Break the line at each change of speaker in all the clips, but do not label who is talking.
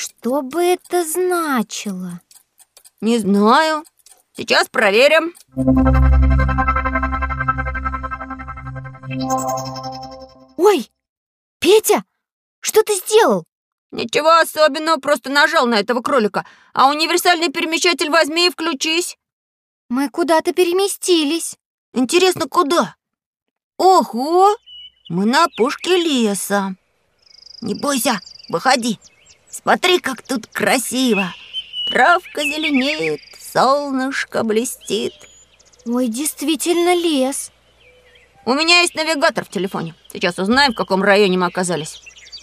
Что бы это значило?
Не знаю. Сейчас проверим.
Ой, Петя, что ты сделал?
Ничего особенного, просто нажал на этого кролика. А универсальный перемещатель возьми и включись.
Мы куда-то переместились.
Интересно, куда? Ого! Мы на опушке леса. Не бойся, выходи. Смотри, как тут красиво. Травка зеленеет, солнышко блестит.
Ой, действительно лес.
У меня есть навигатор в телефоне. Сейчас узнаем, в каком районе мы оказались.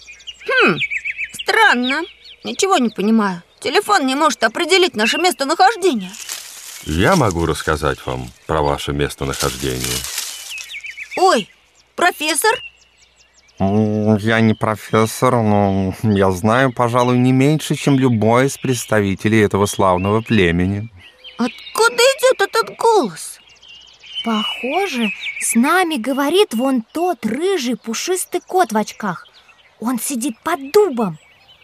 Странно. Ничего не понимаю. Телефон не может определить наше местонахождение.
Я могу рассказать вам про ваше местонахождение.
Ой, профессор?
Я не профессор, но я знаю, пожалуй, не меньше, чем любой из представителей этого славного племени.
Откуда идет этот голос?
Похоже, с нами говорит вон тот рыжий пушистый кот в очках. Он сидит под дубом.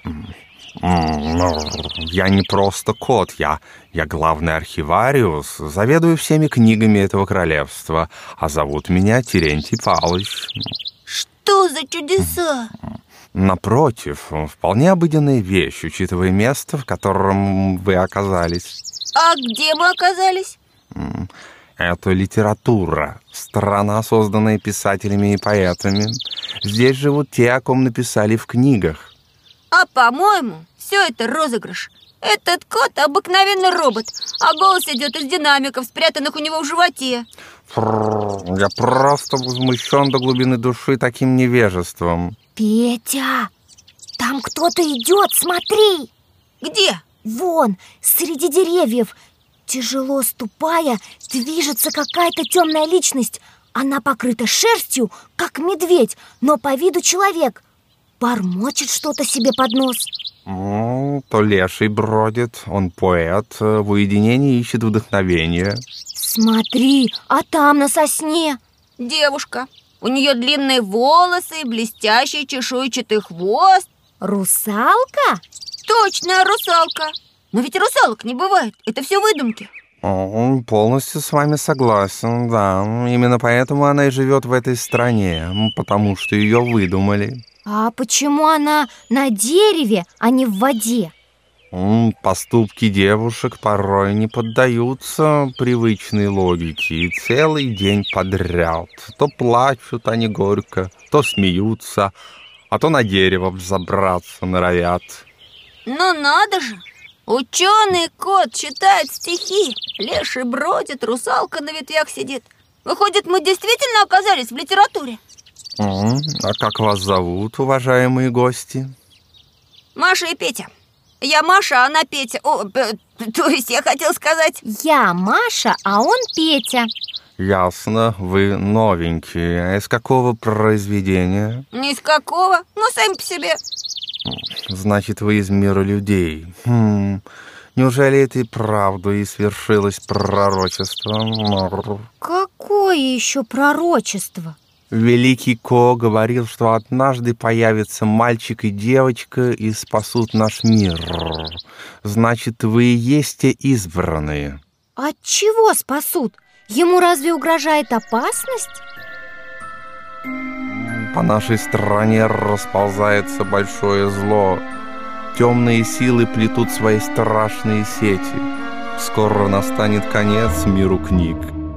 Я не просто кот, я главный архивариус, заведую всеми книгами этого королевства, а зовут меня Терентий Павлович.
Что за чудеса?
Напротив, вполне обыденная вещь, учитывая место, в котором вы оказались.
А где мы оказались?
Это литература, страна, созданная писателями и поэтами. Здесь живут те, о ком написали в книгах.
А по-моему, все это розыгрыш. Этот кот обыкновенный робот, а голос идет из динамиков, спрятанных у него в животе.
Я просто возмущен до глубины души таким невежеством.
Петя, там кто-то идет, смотри!
Где?
Вон, среди деревьев, тяжело ступая, движется какая-то темная личность. Она покрыта шерстью, как медведь, но по виду человек. Бормочет что-то себе под нос.
То леший бродит, он поэт, в уединении ищет вдохновение.
Смотри, а там на сосне
Девушка. У нее длинные волосы, блестящий чешуйчатый хвост.
русалка?
Точно, русалка. Но ведь русалок не бывает, это все выдумки.
Полностью с вами согласен, да. Именно поэтому она и живет в этой стране, потому что ее выдумали.
А почему она на дереве, а не в воде?
Поступки девушек порой не поддаются привычной логике. И целый день подряд то плачут они горько, то смеются, а то на дерево взобраться норовят.
Ну надо же! Ученый кот читает стихи, леший бродит, русалка на ветвях сидит. Выходит, мы действительно оказались в литературе?
А как вас зовут, уважаемые гости?
Маша и Петя. Я Маша, а она Петя. То есть я хотел сказать...
Я Маша, а он Петя.
Ясно, вы новенькие. А из какого произведения?
Ни из какого, мы сами по себе.
Значит, вы из мира людей. Неужели это и правда и свершилось пророчество?
Какое еще пророчество?
Великий Ко говорил, что однажды появятся мальчик и девочка и спасут наш мир. Значит, вы и есть те избранные.
От чего спасут? Ему разве угрожает опасность?
По нашей стране расползается большое зло. Темные силы плетут свои страшные сети. Скоро настанет конец миру книг.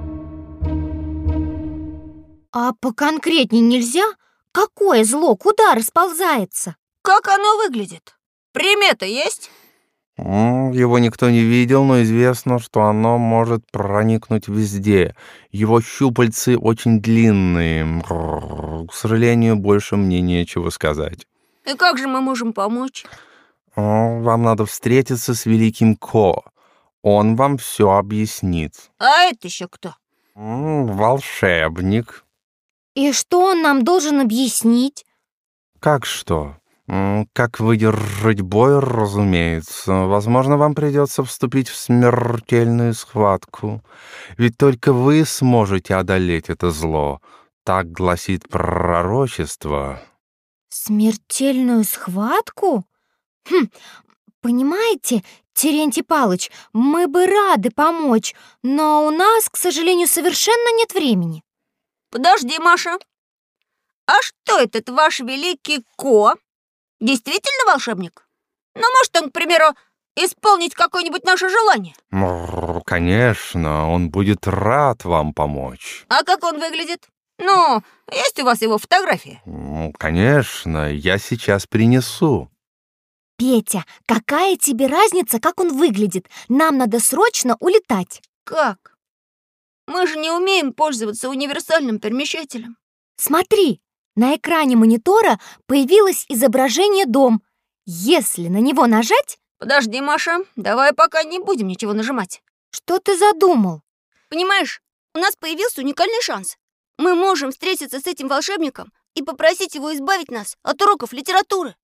А поконкретней нельзя? Какое зло? Куда расползается?
Как оно выглядит? Примета есть?
Его никто не видел, но известно, что оно может проникнуть везде. Его щупальцы очень длинные. К сожалению, больше мне нечего сказать.
И как же мы можем помочь?
Вам надо встретиться с великим Ко. Он вам все объяснит.
А это еще кто?
Волшебник.
И что он нам должен объяснить?
Как что? Как выдержать бой, разумеется. Возможно, вам придется вступить в смертельную схватку. Ведь только вы сможете одолеть это зло. Так гласит пророчество.
Смертельную схватку? Понимаете, Терентий Палыч, мы бы рады помочь, но у нас, к сожалению, совершенно нет времени.
Подожди, Маша. А что этот ваш великий Ко? Действительно волшебник? Ну, может он, к примеру, исполнить какое-нибудь наше желание?
Конечно, он будет рад вам помочь.
А как он выглядит? Ну, есть у вас его фотография?
Конечно, я сейчас принесу.
Петя, какая тебе разница, как он выглядит? Нам надо срочно улетать.
Как? Мы же не умеем пользоваться универсальным перемещателем.
Смотри, на экране монитора появилось изображение «Дом». Если на него нажать...
Подожди, Маша, давай пока не будем ничего нажимать.
Что ты задумал?
Понимаешь, у нас появился уникальный шанс. Мы можем встретиться с этим волшебником и попросить его избавить нас от уроков литературы.